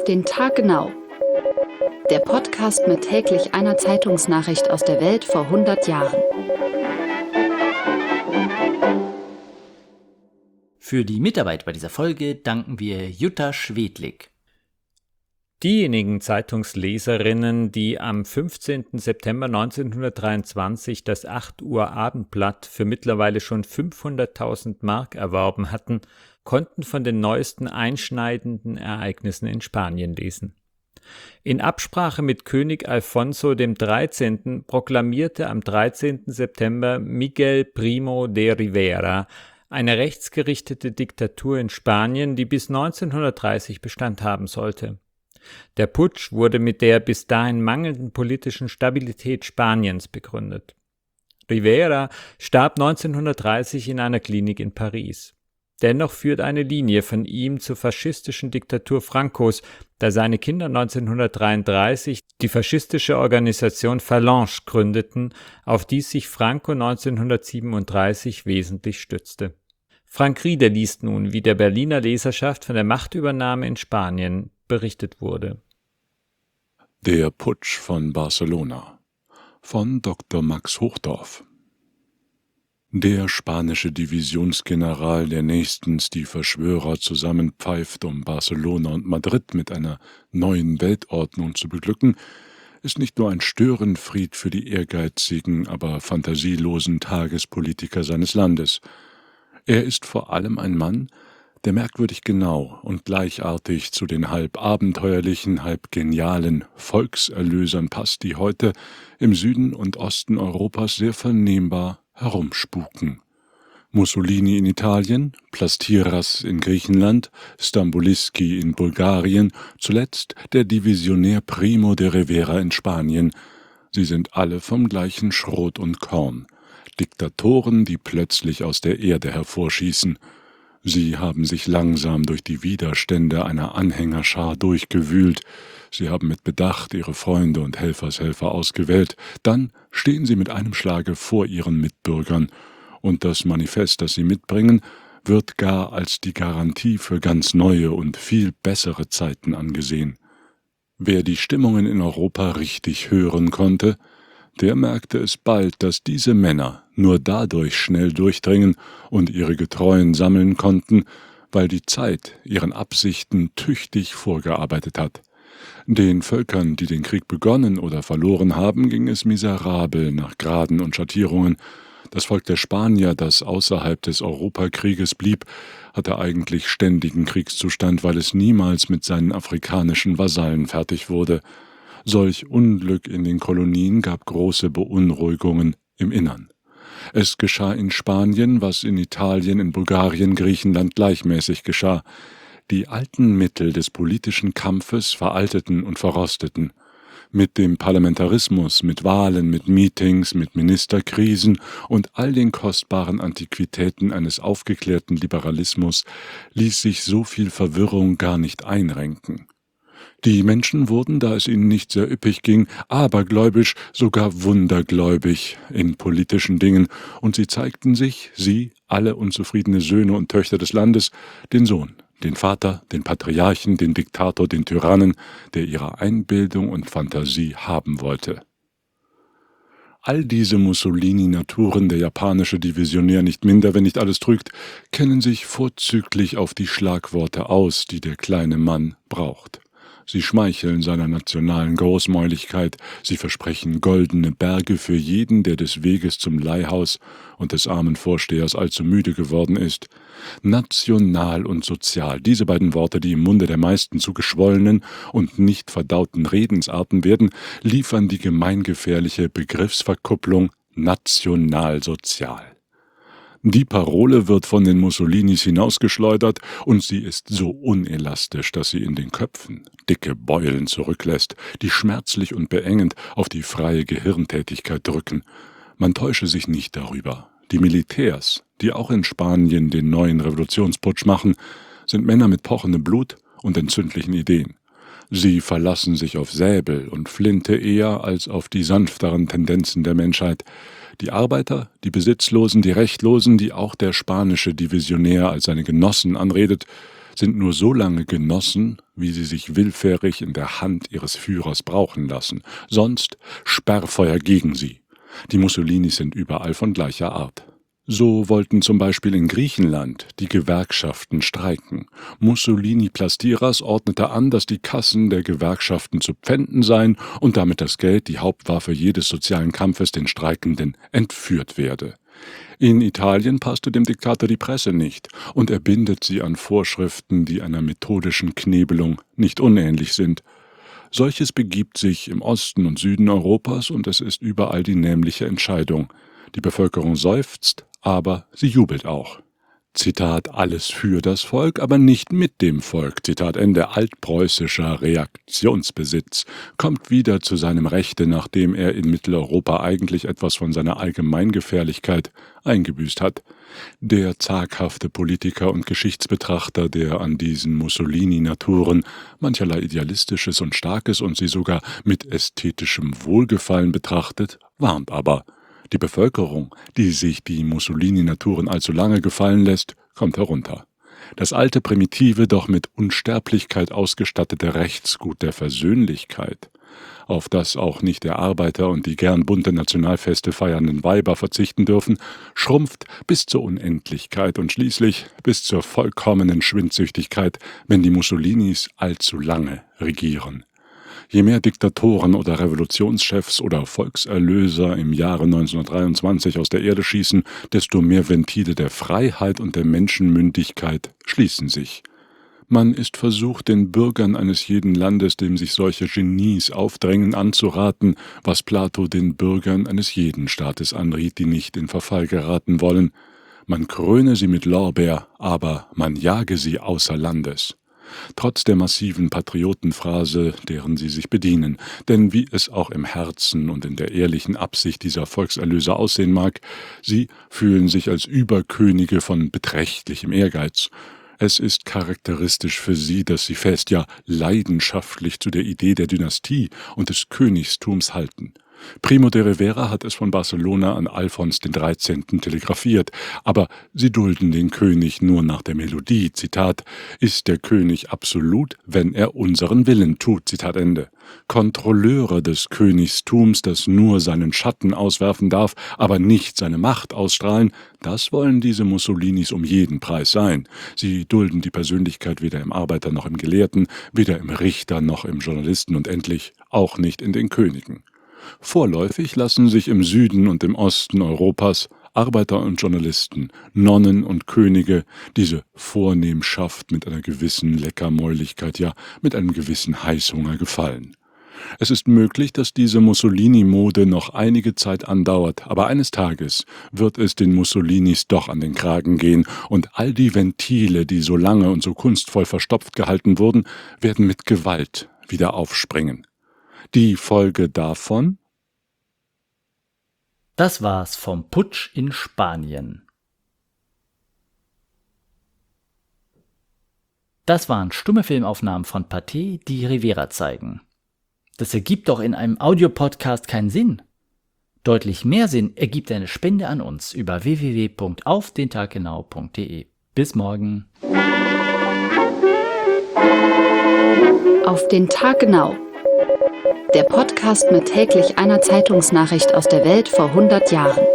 auf den Tag genau. Der Podcast mit täglich einer Zeitungsnachricht aus der Welt vor 100 Jahren. Für die Mitarbeit bei dieser Folge danken wir Jutta Schwedlik. Diejenigen Zeitungsleserinnen, die am 15. September 1923 das 8 Uhr Abendblatt für mittlerweile schon 500.000 Mark erworben hatten, konnten von den neuesten einschneidenden Ereignissen in Spanien lesen. In Absprache mit König Alfonso XIII. Proklamierte am 13. September Miguel Primo de Rivera eine rechtsgerichtete Diktatur in Spanien, die bis 1930 Bestand haben sollte. Der Putsch wurde mit der bis dahin mangelnden politischen Stabilität Spaniens begründet. Rivera starb 1930 in einer Klinik in Paris. Dennoch führt eine Linie von ihm zur faschistischen Diktatur Francos, da seine Kinder 1933 die faschistische Organisation Phalange gründeten, auf die sich Franco 1937 wesentlich stützte. Frank Rieder liest nun, wie der Berliner Leserschaft von der Machtübernahme in Spanien berichtet wurde. Der Putsch von Barcelona von Dr. Max Hochdorf. Der spanische Divisionsgeneral, der nächstens die Verschwörer zusammenpfeift, um Barcelona und Madrid mit einer neuen Weltordnung zu beglücken, ist nicht nur ein Störenfried für die ehrgeizigen, aber fantasielosen Tagespolitiker seines Landes. Er ist vor allem ein Mann, der merkwürdig genau und gleichartig zu den halb abenteuerlichen, halb genialen Volkserlösern passt, die heute im Süden und Osten Europas sehr vernehmbar herumspuken. Mussolini in Italien, Plastiras in Griechenland, Stambuliski in Bulgarien, zuletzt der Divisionär Primo de Rivera in Spanien. Sie sind alle vom gleichen Schrot und Korn. Diktatoren, die plötzlich aus der Erde hervorschießen. Sie haben sich langsam durch die Widerstände einer Anhängerschar durchgewühlt. Sie haben mit Bedacht ihre Freunde und Helfershelfer ausgewählt. Dann stehen sie mit einem Schlage vor ihren Mitbürgern. Und das Manifest, das sie mitbringen, wird gar als die Garantie für ganz neue und viel bessere Zeiten angesehen. Wer die Stimmungen in Europa richtig hören konnte, der merkte es bald, dass diese Männer nur dadurch schnell durchdringen und ihre Getreuen sammeln konnten, weil die Zeit ihren Absichten tüchtig vorgearbeitet hat. Den Völkern, die den Krieg begonnen oder verloren haben, ging es miserabel nach Graden und Schattierungen. Das Volk der Spanier, das außerhalb des Europakrieges blieb, hatte eigentlich ständigen Kriegszustand, weil es niemals mit seinen afrikanischen Vasallen fertig wurde. Solch Unglück in den Kolonien gab große Beunruhigungen im Innern. Es geschah in Spanien, was in Italien, in Bulgarien, Griechenland gleichmäßig geschah. Die alten Mittel des politischen Kampfes veralteten und verrosteten. Mit dem Parlamentarismus, mit Wahlen, mit Meetings, mit Ministerkrisen und all den kostbaren Antiquitäten eines aufgeklärten Liberalismus ließ sich so viel Verwirrung gar nicht einrenken. Die Menschen wurden, da es ihnen nicht sehr üppig ging, abergläubisch, sogar wundergläubig in politischen Dingen, und sie zeigten sich, sie, alle unzufriedene Söhne und Töchter des Landes, den Sohn, den Vater, den Patriarchen, den Diktator, den Tyrannen, der ihre Einbildung und Fantasie haben wollte. All diese Mussolini-Naturen, der japanische Divisionär nicht minder, wenn nicht alles trügt, kennen sich vorzüglich auf die Schlagworte aus, die der kleine Mann braucht. Sie schmeicheln seiner nationalen Großmäuligkeit, sie versprechen goldene Berge für jeden, der des Weges zum Leihhaus und des armen Vorstehers allzu müde geworden ist. National und sozial, diese beiden Worte, die im Munde der meisten zu geschwollenen und nicht verdauten Redensarten werden, liefern die gemeingefährliche Begriffsverkupplung nationalsozial. Die Parole wird von den Mussolinis hinausgeschleudert und sie ist so unelastisch, dass sie in den Köpfen dicke Beulen zurücklässt, die schmerzlich und beengend auf die freie Gehirntätigkeit drücken. Man täusche sich nicht darüber. Die Militärs, die auch in Spanien den neuen Revolutionsputsch machen, sind Männer mit pochendem Blut und entzündlichen Ideen. Sie verlassen sich auf Säbel und Flinte eher als auf die sanfteren Tendenzen der Menschheit. Die Arbeiter, die Besitzlosen, die Rechtlosen, die auch der spanische Divisionär als seine Genossen anredet, sind nur so lange genossen, wie sie sich willfährig in der Hand ihres Führers brauchen lassen, sonst Sperrfeuer gegen sie. Die Mussolinis sind überall von gleicher Art. So wollten zum Beispiel in Griechenland die Gewerkschaften streiken. Mussolini Plastiras ordnete an, dass die Kassen der Gewerkschaften zu pfänden seien und damit das Geld, die Hauptwaffe jedes sozialen Kampfes, den Streikenden, entführt werde. In Italien passte dem Diktator die Presse nicht, und er bindet sie an Vorschriften, die einer methodischen Knebelung nicht unähnlich sind. Solches begibt sich im Osten und Süden Europas, und es ist überall die nämliche Entscheidung. Die Bevölkerung seufzt, aber sie jubelt auch. Zitat, alles für das Volk, aber nicht mit dem Volk. Zitat Ende. Altpreußischer Reaktionsbesitz kommt wieder zu seinem Rechte, nachdem er in Mitteleuropa eigentlich etwas von seiner Allgemeingefährlichkeit eingebüßt hat. Der zaghafte Politiker und Geschichtsbetrachter, der an diesen Mussolini-Naturen mancherlei Idealistisches und Starkes und sie sogar mit ästhetischem Wohlgefallen betrachtet, warnt aber. Die Bevölkerung, die sich die Mussolini-Naturen allzu lange gefallen lässt, kommt herunter. Das alte, primitive, doch mit Unsterblichkeit ausgestattete Rechtsgut der Versöhnlichkeit, auf das auch nicht der Arbeiter und die gern bunte Nationalfeste feiernden Weiber verzichten dürfen, schrumpft bis zur Unendlichkeit und schließlich bis zur vollkommenen Schwindsüchtigkeit, wenn die Mussolinis allzu lange regieren. Je mehr Diktatoren oder Revolutionschefs oder Volkserlöser im Jahre 1923 aus der Erde schießen, desto mehr Ventile der Freiheit und der Menschenmündigkeit schließen sich. Man ist versucht, den Bürgern eines jeden Landes, dem sich solche Genies aufdrängen, anzuraten, was Plato den Bürgern eines jeden Staates anriet, die nicht in Verfall geraten wollen. Man kröne sie mit Lorbeer, aber man jage sie außer Landes. Trotz der massiven Patriotenphrase, deren sie sich bedienen. Denn wie es auch im Herzen und in der ehrlichen Absicht dieser Volkserlöser aussehen mag, sie fühlen sich als Überkönige von beträchtlichem Ehrgeiz. Es ist charakteristisch für sie, dass sie fest, ja leidenschaftlich zu der Idee der Dynastie und des Königstums halten. Primo de Rivera hat es von Barcelona an Alfons XIII. Telegrafiert, aber sie dulden den König nur nach der Melodie. Zitat, ist der König absolut, wenn er unseren Willen tut. Zitat Ende. Kontrolleure des Königstums, das nur seinen Schatten auswerfen darf, aber nicht seine Macht ausstrahlen, das wollen diese Mussolinis um jeden Preis sein. Sie dulden die Persönlichkeit weder im Arbeiter noch im Gelehrten, weder im Richter noch im Journalisten und endlich auch nicht in den Königen. Vorläufig lassen sich im Süden und im Osten Europas Arbeiter und Journalisten, Nonnen und Könige diese Vornehmschaft mit einer gewissen Leckermäuligkeit, ja mit einem gewissen Heißhunger gefallen. Es ist möglich, dass diese Mussolini-Mode noch einige Zeit andauert, aber eines Tages wird es den Mussolinis doch an den Kragen gehen und all die Ventile, die so lange und so kunstvoll verstopft gehalten wurden, werden mit Gewalt wieder aufspringen. Die Folge davon? Das war's vom Putsch in Spanien. Das waren stumme Filmaufnahmen von Pathé, die Rivera zeigen. Das ergibt doch in einem Audiopodcast keinen Sinn. Deutlich mehr Sinn ergibt eine Spende an uns über www.aufdentaggenau.de. Bis morgen. Auf den Tag genau. Der Podcast mit täglich einer Zeitungsnachricht aus der Welt vor 100 Jahren.